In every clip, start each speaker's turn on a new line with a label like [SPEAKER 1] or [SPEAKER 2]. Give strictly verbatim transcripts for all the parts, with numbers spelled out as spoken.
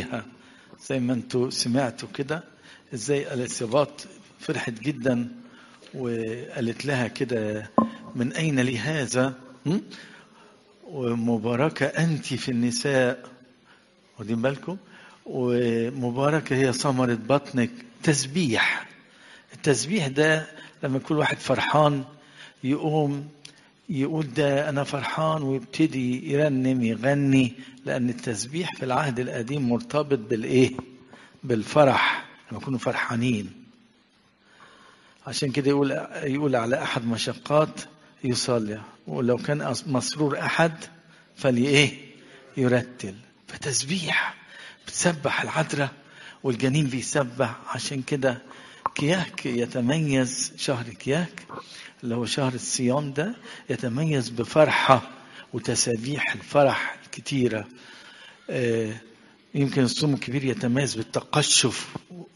[SPEAKER 1] عليها زي ما انتوا سمعتوا كده ازاي اليصابات فرحت جدا وقالت لها كده من أين لي هذا ومباركة أنت في النساء، واخدين بالكم، ومباركة هي ثمرة بطنك. تسبيح، التسبيح ده لما كل واحد فرحان يقوم يقول ده أنا فرحان ويبتدي يرنم يغني، لأن التسبيح في العهد القديم مرتبط بالإيه؟ بالفرح، لما يكونوا فرحانين. عشان كده يقول يقول على أحد مشقات يصلي، ولو كان مسرور أحد فلي إيه؟ يرتل. فتسبيح بتسبح العذراء والجنين بيسبح. عشان كده كياك يتميز، شهر كياك اللي هو شهر الصيام ده يتميز بفرحة وتسابيح الفرح الكتيرة. يمكن الصوم الكبير يتميز بالتقشف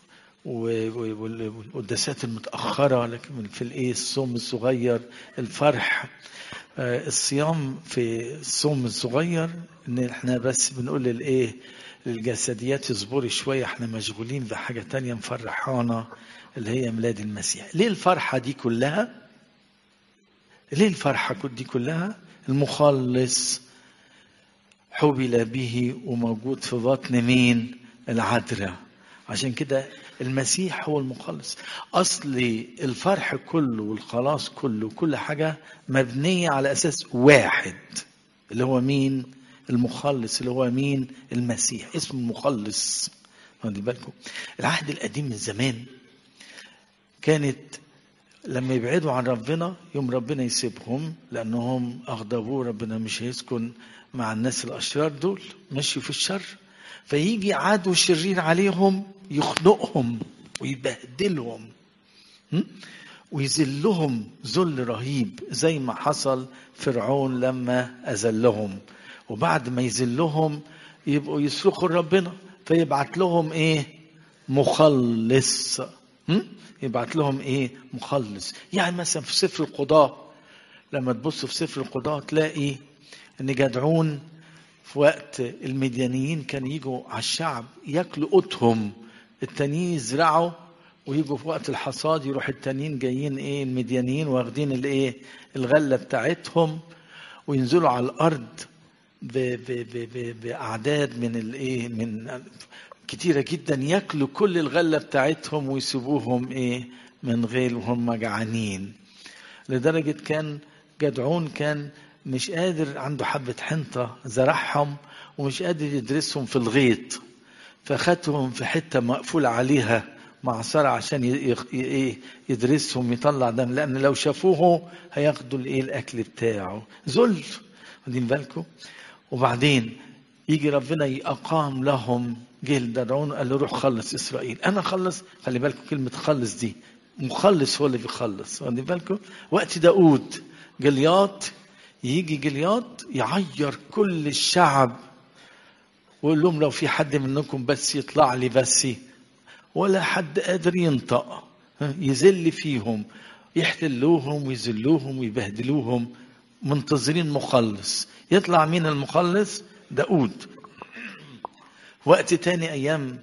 [SPEAKER 1] والقداسات المتأخرة، لكن في الايه الصوم الصغير الفرح. الصيام في الصوم الصغير ان احنا بس بنقول للايه للجسديات اصبري شوية، احنا مشغولين بحاجة تانية مفرحانا اللي هي ميلاد المسيح. ليه الفرحة دي كلها؟ ليه الفرحة دي كلها؟ المخلص حبل به وموجود في بطن مين؟ العذراء. عشان كده المسيح هو المخلص. أصل الفرح كله والخلاص كله كل حاجة مبنية على أساس واحد اللي هو مين؟ المخلص، اللي هو مين؟ المسيح. اسمه المخلص. خدوا بالكم العهد القديم من زمان كانت لما يبعدوا عن ربنا يوم ربنا يسيبهم لأنهم أغضبوه، ربنا مش هيسكن مع الناس الأشرار دول مشوا في الشر، فيجي عدو شرير عليهم يخنقهم ويبهدلهم ويذلهم ذل رهيب، زي ما حصل فرعون لما أذلهم. وبعد ما يذلهم يبقوا يصرخوا لربنا فيبعت لهم ايه؟ مخلص. يبعت لهم ايه؟ مخلص. يعني مثلا في سفر القضاء، لما تبص في سفر القضاء تلاقي ان جدعون في وقت المديانيين كان يجوا على الشعب ياكلوا قوتهم، التانيين يزرعوا ويجوا في وقت الحصاد يروح التانيين جايين ايه المديانيين واخدين الايه الغله بتاعتهم وينزلوا على الارض ب ب ب ب باعداد من الايه من كتيره جدا، ياكلوا كل الغله بتاعتهم ويسيبوهم ايه من غير وهم جعانين. لدرجه كان جدعون كان مش قادر، عنده حبة حنطة زرعهم ومش قادر يدرسهم في الغيط، فخدهم في حتة مقفول عليها معصرة عشان يدرسهم يطلع دم، لأن لو شافوه هياخدوا الايه الأكل بتاعه. ذل، واخدين بالكم. وبعدين يجي ربنا يقام لهم، جه لدرعون قال له روح خلص إسرائيل. أنا خلص، خلي بالكم كلمة خلص دي مخلص هو اللي بيخلص، واخدين بالكم. وقت داود جلياط يجي جلياط يعير كل الشعب ويقول لهم لو في حد منكم بس يطلع لي بس، ولا حد قادر ينطق، يذل فيهم يحتلوهم ويذلوهم ويبهدلوهم، منتظرين مخلص. يطلع مين المخلص؟ داود. وقت تاني ايام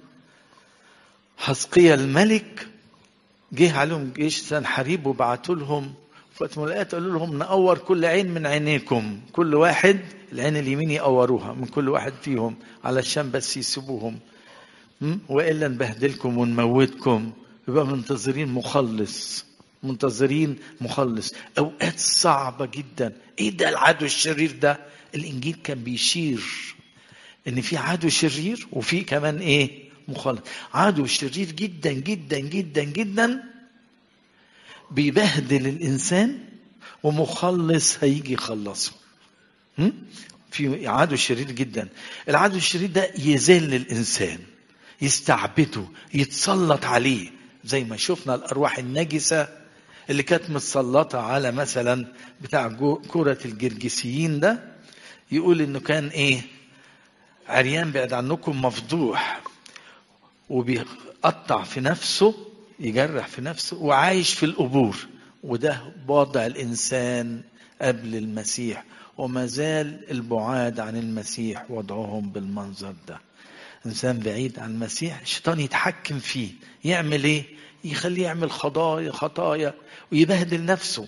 [SPEAKER 1] حزقيا الملك جه عليهم جيش سنحريب وبعتوا لهم وقت ملاقات قالوا لهم نقور كل عين من عينيكم، كل واحد العين اليمين يقوروها من كل واحد فيهم علشان بس يسيبوهم، وإلا نبهدلكم ونموتكم. يبقى منتظرين مخلص، منتظرين مخلص. أوقات صعبة جدا. إيه ده العدو الشرير ده؟ الإنجيل كان بيشير إن في عدو شرير وفي كمان إيه؟ مخلص. عدو شرير جدا جدا جدا جدا بيبهدل الإنسان، ومخلص هيجي يخلصه. في عدو شرير جدا. العدو الشرير ده يذل الإنسان، يستعبده، يتسلط عليه، زي ما شفنا الأرواح النجسة اللي كانت متسلطة على مثلا بتاع كرة الجرجسيين ده، يقول إنه كان إيه؟ عريان بعد عنكم مفضوح، وبيقطع في نفسه، يجرح في نفسه، وعايش في القبور. وده وضع الإنسان قبل المسيح، وما زال البعاد عن المسيح وضعهم بالمنظر ده. إنسان بعيد عن المسيح الشيطان يتحكم فيه. يعمل إيه؟ يخليه يعمل خطايا خطايا ويبهدل نفسه.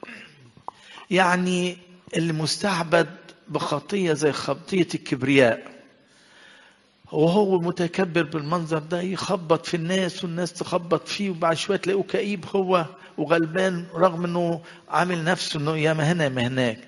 [SPEAKER 1] يعني اللي مستعبد بخطية زي خطية الكبرياء وهو متكبر بالمنظر ده يخبط في الناس والناس تخبط فيه، وبعد شوية تلاقيه كئيب هو وغلبان رغم انه عامل نفسه انه يا ما هنا يا ما هناك.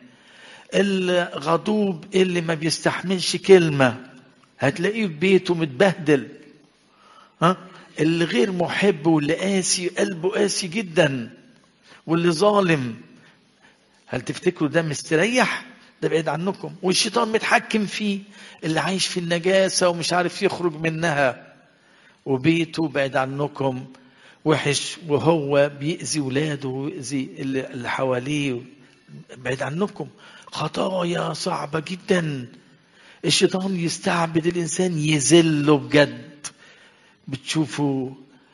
[SPEAKER 1] الغضوب اللي ما بيستحملش كلمة هتلاقيه في بيته متبهدل. ها اللي غير محب واللي قاسي قلبه قاسي جدا واللي ظالم، هل تفتكروا ده مستريح؟ ده بعيد عنكم والشيطان متحكم فيه. اللي عايش في النجاسة ومش عارف يخرج منها وبيته بعيد عنكم وحش، وهو بيأذي ولاده ويأذي اللي حواليه بعيد عنكم. خطايا صعبة جدا. الشيطان يستعبد الإنسان يذله بجد. بتشوفوا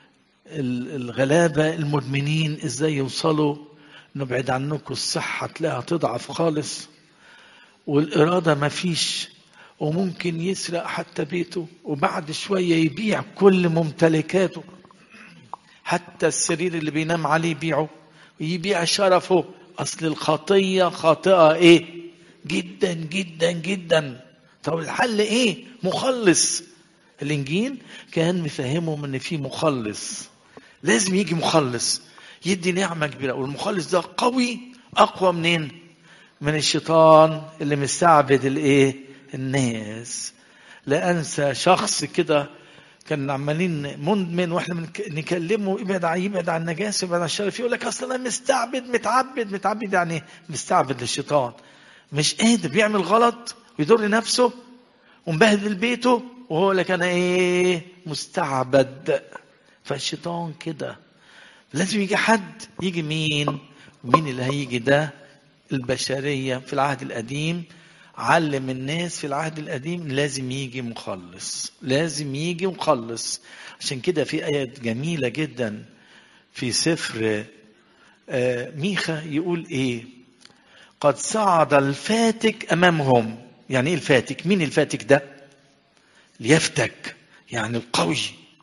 [SPEAKER 1] الغلابة المدمنين إزاي يوصلوا نبعد عنكم، الصحة تلاقيها تضعف خالص والإرادة ما فيش، وممكن يسرق حتى بيته وبعد شوية يبيع كل ممتلكاته، حتى السرير اللي بينام عليه يبيعه ويبيع شرفه. أصل الخطية خاطئة إيه جدا جدا جدا. طب الحل إيه؟ مخلص. الإنجيل كان مفهمهم إن في مخلص، لازم يجي مخلص يدي نعمة كبيرة، والمخلص ده قوي أقوى منين؟ من الشيطان اللي مستعبد الإيه؟ الناس. لا أنسى شخص كده كان عمالين مدمن واحنا نكلمه ابعد عن يبعد عن النجاسة يبعد عن الشرف، يقول لك أصلا أنا مستعبد متعبد متعبد يعني مستعبد للشيطان، مش قادر بيعمل غلط ويضر نفسه ومبهدل بيته وهو لك أنا إيه؟ مستعبد. فالشيطان كده لازم يجي حد. يجي مين؟ مين اللي هيجي ده؟ البشرية في العهد القديم علم الناس في العهد القديم لازم يجي مخلص، لازم يجي مخلص. عشان كده في آيات جميلة جدا في سفر ميخا يقول ايه؟ قد صعد الفاتك امامهم. يعني ايه الفاتك؟ مين الفاتك ده؟ ليفتك، يعني القوي،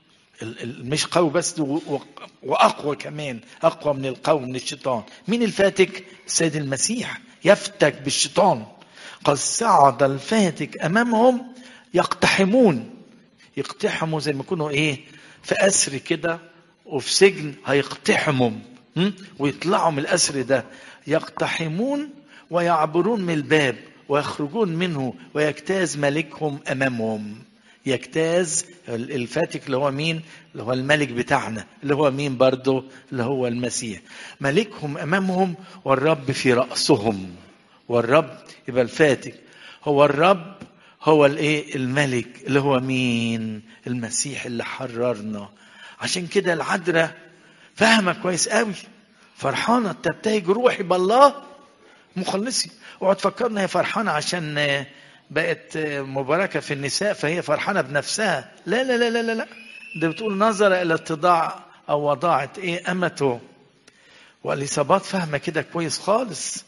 [SPEAKER 1] مش قوي بس واقوى كمان، اقوى من القوي من الشيطان. مين الفاتك؟ السيد المسيح يفتك بالشيطان. قد صعد الفاتك امامهم يقتحمون. يقتحموا زي ما يكونوا ايه في اسر كده وفي سجن هيقتحموا ويطلعوا من الاسر ده. يقتحمون ويعبرون من الباب ويخرجون منه ويجتاز ملكهم امامهم. يجتاز الفاتك اللي هو مين؟ اللي هو الملك بتاعنا، اللي هو مين برضو؟ اللي هو المسيح. ملكهم امامهم والرب في رأسهم. والرب يبقى الفاتك هو الرب، هو الايه؟ الملك اللي هو مين؟ المسيح اللي حررنا. عشان كده العذراء فاهمه كويس قوي، فرحانه تبتهج روحي بالله مخلصي. اوعى تفكرنا هي فرحانه عشان بقت مباركه في النساء فهي فرحانه بنفسها. لا لا لا لا لا، ده بتقول نظر الى اتضاع او وضاعت ايه امته. واليصابات فاهمه كده كويس خالص.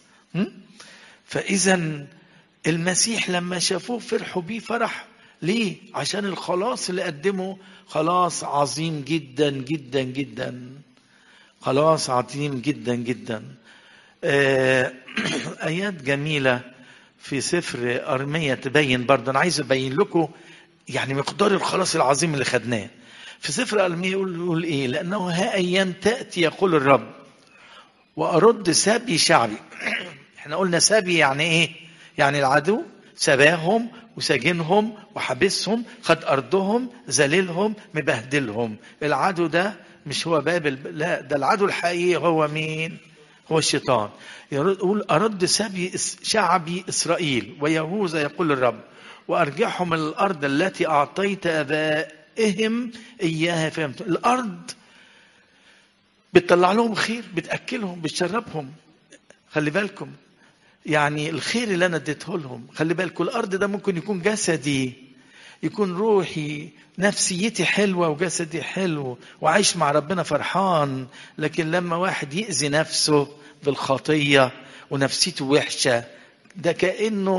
[SPEAKER 1] فاذا المسيح لما شافوه فرحوا بيه فرح. ليه؟ عشان الخلاص اللي قدمه خلاص عظيم جدا جدا جدا، خلاص عظيم جدا جدا. آيات جميلة في سفر أرمية تبين برضه. أنا عايز أبين لكم يعني مقدار الخلاص العظيم اللي خدناه. في سفر أرمية يقول, يقول إيه؟ لأنه ها أيام تأتي يقول الرب وأرد سبي شعبي. احنا قلنا سبي يعني إيه؟ يعني العدو سباهم وسجنهم وحبسهم، خد أرضهم ذليلهم مبهدلهم. العدو ده مش هو بابل، لا، ده العدو الحقيقي هو مين؟ هو الشيطان. يقول أرد سبي شعبي إسرائيل ويهوذا يقول الرب وأرجعهم من الأرض التي أعطيت آبائهم إياها. فهمت؟ الأرض بتطلع لهم خير، بتأكلهم، بتشربهم. خلي بالكم يعني الخير اللي أنا اديته لهم. خلي بالكم الأرض ده ممكن يكون جسدي، يكون روحي، نفسيتي حلوة وجسدي حلو وعايش مع ربنا فرحان. لكن لما واحد يأذي نفسه بالخطية ونفسيته وحشة، ده كأنه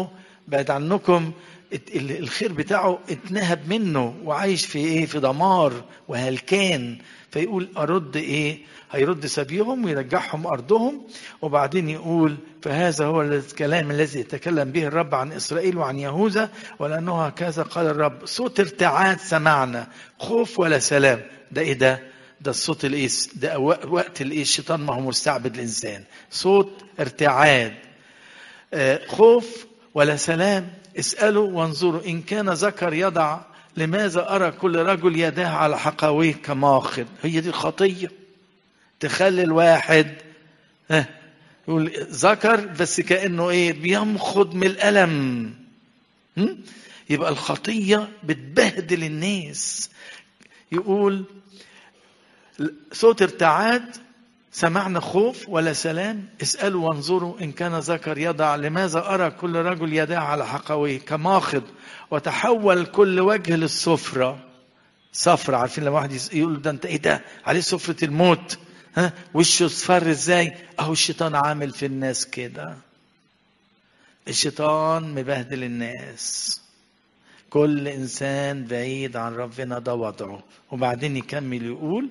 [SPEAKER 1] بعد عنكم الخير بتاعه اتنهب منه وعايش في ايه؟ في دمار وهلكان. فيقول ارد ايه؟ هيرد سبيهم ويرجعهم ارضهم. وبعدين يقول فهذا هو الكلام الذي يتكلم به الرب عن اسرائيل وعن يهوذا، ولانه هكذا قال الرب صوت ارتعاد سمعنا، خوف ولا سلام. ده ايه ده؟ ده الصوت الايه؟ ده وقت الايه؟ الشيطان ما هو مستعبد الانسان. صوت ارتعاد، آه خوف ولا سلام. اسألوا وانظروا إن كان ذكر يضع، لماذا أرى كل رجل يداه على حقويه كماخذ؟ هي دي الخطية، تخلي الواحد ها يقول ذكر بس كأنه إيه؟ بيمخض من الألم. يبقى الخطية بتبهدل الناس. يقول صوت ارتعاد سمعنا، خوف ولا سلام. اسألوا وانظروا إن كان ذكر يضع، لماذا أرى كل رجل يداه على حقويه كماخض، وتحول كل وجه للصفرة. صفرة، عارفين لما واحد يقول ده انت ايه ده؟ عليه صفرة الموت، ها وشه اصفر ازاي؟ اهو الشيطان عامل في الناس كده. الشيطان مبهدل الناس. كل انسان بعيد عن ربنا ده وضعه. وبعدين يكمل يقول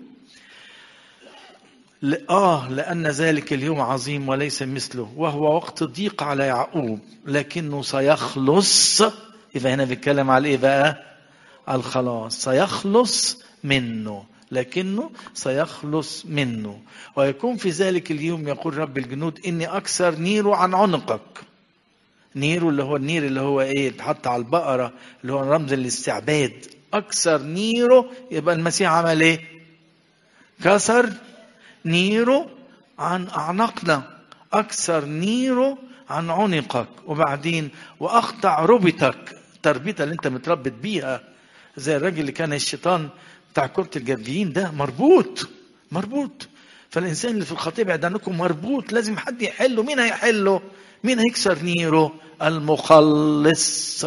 [SPEAKER 1] آه لأن ذلك اليوم عظيم وليس مثله، وهو وقت ضيق على يعقوب لكنه سيخلص. يبقى هنا بيتكلم على إيه بقى؟ على الخلاص. سيخلص منه، لكنه سيخلص منه. ويكون في ذلك اليوم يقول رب الجنود إني أكسر نيره عن عنقك. نيره اللي هو النير اللي هو إيه؟ اتحط على البقرة، اللي هو رمز الاستعباد. أكسر نيره، يبقى المسيح عمل إيه؟ كسر نيره عن أعناقنا، أكسر نيره عن عنقك. وبعدين وأقطع ربطك، تربيطة اللي أنت متربط بيها، زي الراجل اللي كان الشيطان بتاع كرة الجرجين ده مربوط مربوط. فالإنسان اللي في الخطية بعد عنكم مربوط، لازم حد يحله. مين هيحله؟ مين هيكسر نيره؟ المخلص.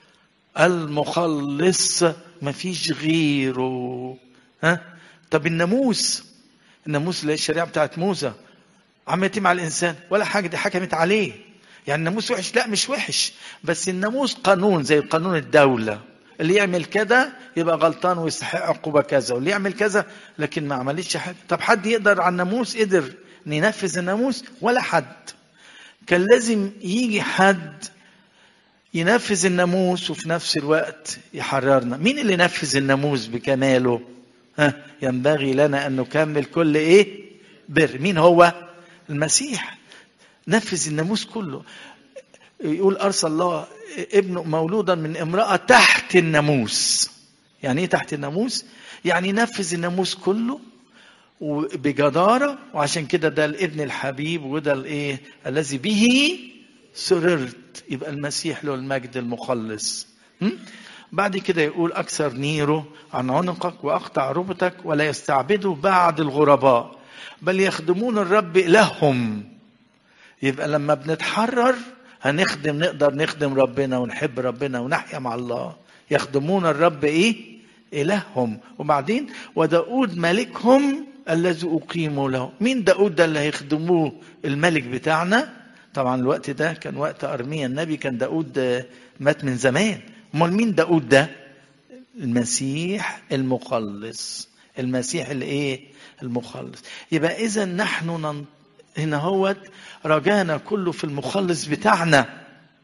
[SPEAKER 1] المخلص مفيش غيره. ها؟ طب الناموس، الناموس اللي هي الشريعة بتاعت موسى عملت مع الإنسان ولا حاجة، دي حكمت عليه. يعني الناموس وحش؟ لا مش وحش، بس الناموس قانون زي قانون الدولة. اللي يعمل كده يبقى غلطان ويستحق عقوبة كذا، واللي يعمل كذا. لكن ما عملتش حاجة. طب حد يقدر على الناموس؟ قدر ينفذ الناموس؟ ولا حد. كان لازم يجي حد ينفذ الناموس وفي نفس الوقت يحررنا. مين اللي نفذ الناموس بكماله؟ ها، ينبغي لنا أن نكمل كل إيه؟ بر. مين هو؟ المسيح. نفذ الناموس كله. يقول أرسل الله ابنه مولودا من امرأة تحت الناموس. يعني إيه تحت الناموس؟ يعني نفذ الناموس كله وبجدارة. وعشان كده ده الابن الحبيب، وده الإيه؟ الذي به سررت. يبقى المسيح له المجد المخلص. م? بعد كده يقول أكسر نيره عن عنقك وأقطع ربطك، ولا يستعبدوا بعد الغرباء بل يخدمون الرب إلههم. يبقى لما بنتحرر هنخدم، نقدر نخدم ربنا ونحب ربنا ونحيا مع الله. يخدمون الرب إيه؟ إلههم. وبعدين وداود ملكهم الذي أقيموا له. مين داود ده اللي هيخدموه؟ الملك بتاعنا. طبعا الوقت ده كان وقت أرميا النبي، كان داود مات من زمان. امال مين داود ده؟ المسيح المخلص. المسيح الايه؟ المخلص. يبقى اذا نحن نن... هنا هو رجانا كله في المخلص بتاعنا.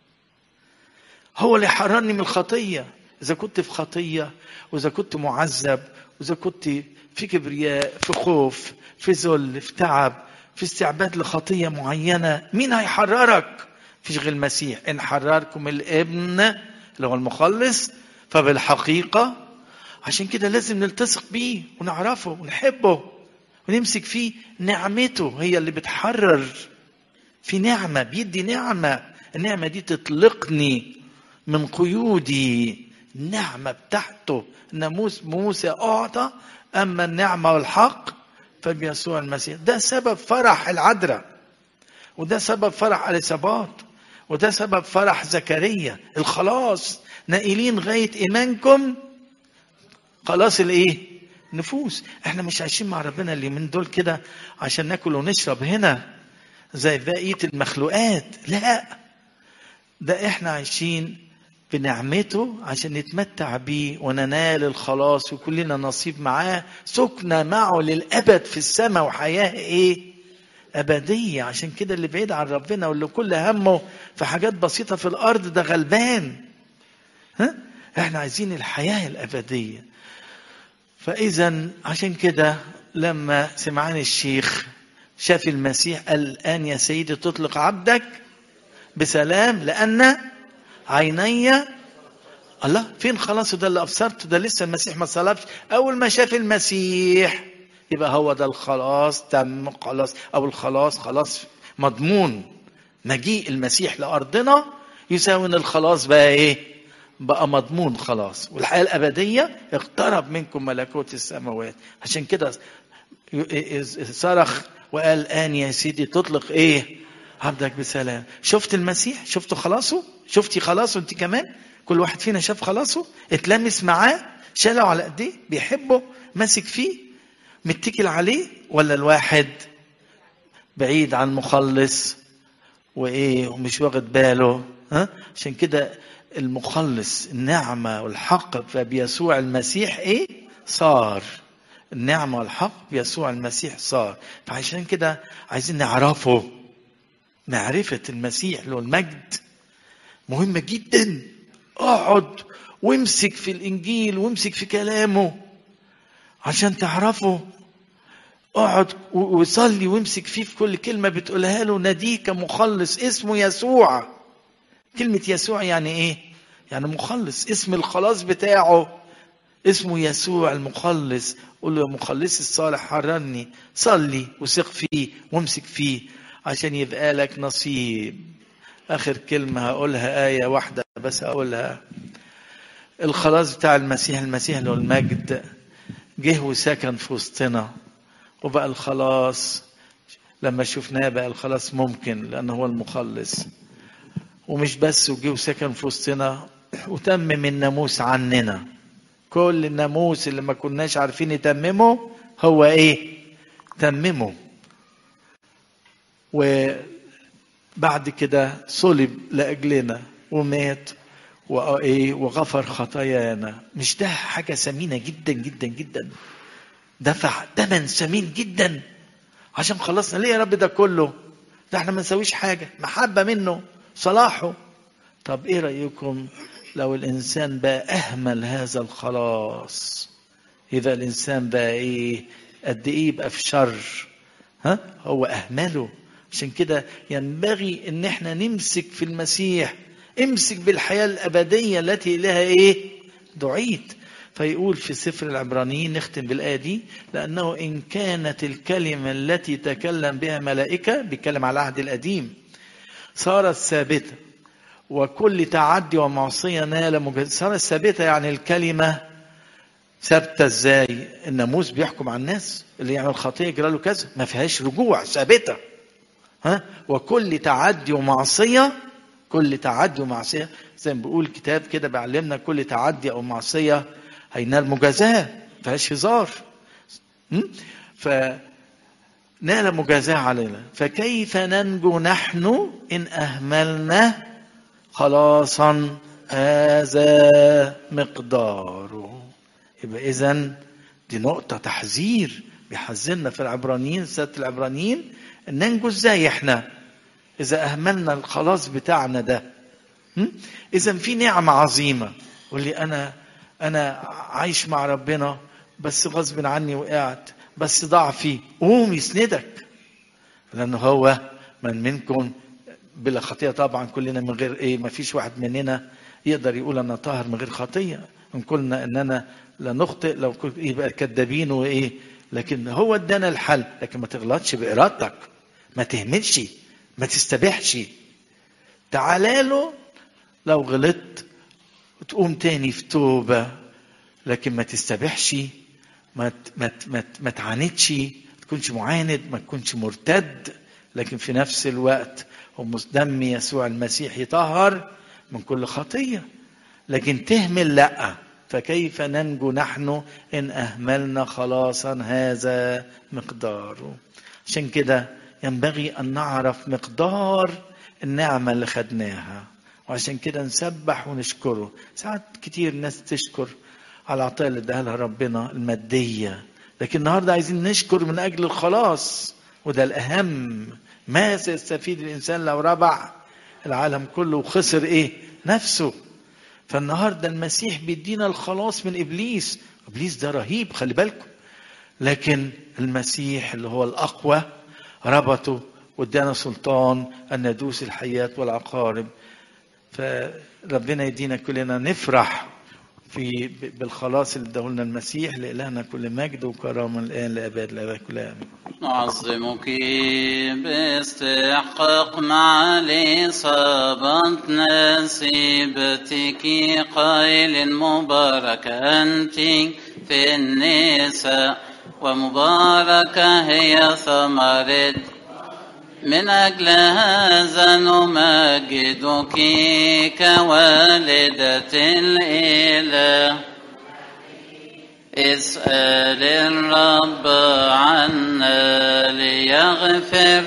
[SPEAKER 1] هو اللي حررني من الخطيه. اذا كنت في خطيه، واذا كنت معذب، واذا كنت في كبرياء، في خوف، في ذل، في تعب، في استعباد لخطيه معينه، مين هيحررك؟ فيش غير المسيح. ان حرركم الابن اللي هو المخلص فبالحقيقة. عشان كده لازم نلتصق بيه ونعرفه ونحبه ونمسك فيه. نعمته هي اللي بتحرر. في نعمة بيدي نعمة، النعمة دي تطلقني من قيودي. النعمة بتاعته، ناموس موسى أعطى، أما النعمة والحق فبيسوع المسيح. ده سبب فرح العذراء، وده سبب فرح اليصابات، وده سبب فرح زكريا. الخلاص، نائلين غاية إيمانكم خلاص الإيه؟ نفوس. احنا مش عايشين مع ربنا اللي من دول كده عشان ناكل ونشرب هنا زي بقية المخلوقات. لا، ده احنا عايشين بنعمته عشان نتمتع بيه وننال الخلاص وكلنا نصيب معاه، سكنة معه للأبد في السماء وحياة ايه أبدية. عشان كده اللي بعيد عن ربنا واللي كل همه في حاجات بسيطة في الأرض ده غلبان. ها؟ احنا عايزين الحياة الأبدية. فإذا عشان كده لما سمعان الشيخ شاف المسيح قال الآن يا سيدي تطلق عبدك بسلام لأن عيني. الله، فين خلاص؟ ده اللي أبصرته، ده لسه المسيح ما صلبش. أول ما شاف المسيح يبقى هو ده الخلاص تم، خلاص، أو الخلاص خلاص مضمون. مجيء المسيح لأرضنا يساوي إن الخلاص بقى إيه؟ بقى مضمون خلاص، والحياة الأبدية اقترب منكم ملكوت السماوات. عشان كده صرخ وقال الآن يا سيدي تطلق إيه؟ عبدك بسلام. شفت المسيح؟ شفتوا خلاصه؟ شفتي خلاصه انت كمان؟ كل واحد فينا شاف خلاصه، اتلمس معاه، شاله على ايديه، بيحبه، ماسك فيه، متكل عليه، ولا الواحد بعيد عن مخلص وايه ومش واخد باله؟ ها؟ عشان كده المخلص النعمة والحق فبيسوع المسيح ايه؟ صار. النعمة والحق بيسوع المسيح صار. فعشان كده عايزين نعرفه. معرفة المسيح له المجد مهمة جدا. اقعد وامسك في الانجيل وامسك في كلامه عشان تعرفه. اقعد وصلي وامسك فيه في كل كلمة بتقولها له. ناديه كمخلص، اسمه يسوع. كلمة يسوع يعني ايه؟ يعني مخلص. اسم الخلاص بتاعه اسمه يسوع المخلص. قول له يا مخلص الصالح حررني. صلي وثق فيه وامسك فيه عشان يبقى لك نصيب. آخر كلمة هقولها، آية واحدة بس أقولها. الخلاص بتاع المسيح، المسيح له المجد جه وسكن في وسطنا، وبقى الخلاص لما شفناه بقى الخلاص ممكن لأنه هو المخلص. ومش بس وجه وسكن في وسطنا وتمم الناموس عننا. كل الناموس اللي ما كناش عارفين نتممه هو ايه؟ تممه. وبعد كده صلب لأجلنا ومات وايه وغفر خطايانا. مش ده حاجة ثمينة جدا جدا جدا؟ دفع ثمن ثمين جدا عشان خلصنا. ليه يا رب ده كله؟ ده احنا ما نسويش حاجة، محبة منه، صلاحه. طب ايه رأيكم لو الانسان بقى اهمل هذا الخلاص؟ اذا الانسان بقى ايه قد ايه يبقى في شر؟ ها؟ هو اهمله. عشان كده ينبغي ان احنا نمسك في المسيح. امسك بالحياة الابدية التي لها ايه؟ دعيت. فيقول في سفر العبرانيين، نختم بالآية دي، لأنه إن كانت الكلمة التي تكلم بها ملائكة، بيتكلم على العهد القديم، صارت ثابتة، وكل تعدي ومعصية نال مجازاة. صارت ثابتة يعني الكلمة ثابتة ازاي؟ الناموس بيحكم على الناس، اللي يعمل خطية يجرى له كذا، ما فيهاش رجوع، ثابتة. ها؟ وكل تعدي ومعصية، كل تعدي ومعصية زي ما بيقول الكتاب كده بيعلمنا، كل تعدي أو معصية هينال مجازاة، ما فيهاش هزار. فنال مجازاة علينا. فكيف ننجو نحن إن أهملنا خلاصا هذا مقداره؟ يبقى إذن دي نقطة تحذير بيحذرنا في العبرانيين، سادة العبرانيين، إن ننجو إزاي إحنا إذا أهملنا الخلاص بتاعنا ده. إذن في نعمة عظيمة. واللي أنا أنا عايش مع ربنا بس غصب عني وقعت، بس ضعفي، قوم يسندك، لأنه هو من منكم بلا خطية. طبعا كلنا من غير ايه، ما فيش واحد مننا يقدر يقول انا طاهر من غير خطية. ان قلنا اننا لا نخطئ لو يبقى كذابين وايه. لكن هو ادانا الحل. لكن ما تغلطش بارادتك، ما تهملش، ما تستبيحش. تعالى له لو غلطت تقوم تاني في توبة، لكن ما تستبيحش، ما ما ما, ما تعاندش، ما تكونش معاند، ما تكونش مرتد. لكن في نفس الوقت دم يسوع المسيح يطهر من كل خطية. لكن تهمل لا. فكيف ننجو نحن إن أهملنا خلاصا هذا مقداره؟ عشان كده ينبغي أن نعرف مقدار النعمة اللي خدناها وعشان كده نسبح ونشكره. ساعات كتير ناس تشكر على العطايا اللي اداها لها ربنا المادية، لكن النهارده عايزين نشكر من أجل الخلاص، وده الأهم. ما سيستفيد الإنسان لو ربح العالم كله وخسر إيه؟ نفسه. فالنهارده المسيح بيدينا الخلاص من إبليس. إبليس ده رهيب، خلي بالكم، لكن المسيح اللي هو الأقوى ربطه وادانا سلطان أن ندوس الحيات والعقارب. فربنا يدينا كلنا نفرح في بالخلاص اللي اداه لنا المسيح. لإلهنا كل مجد وكرامة الآن لأبد الآباد كلها آمين.
[SPEAKER 2] نعظمك باستحقاق معالي صابت نصيبتك قائل مبارك أنت في النساء ومباركة هي ثمرة. من أجل هذا نمجدك كوالدة الإله. اسأل الرب عنا ليغفر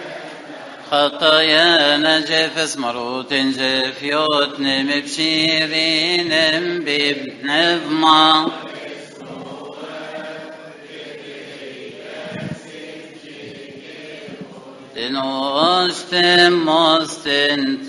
[SPEAKER 2] خطايانا. جفس مروت جف يوتن مبشيرين بابن ضمان. دنوشتم مستنت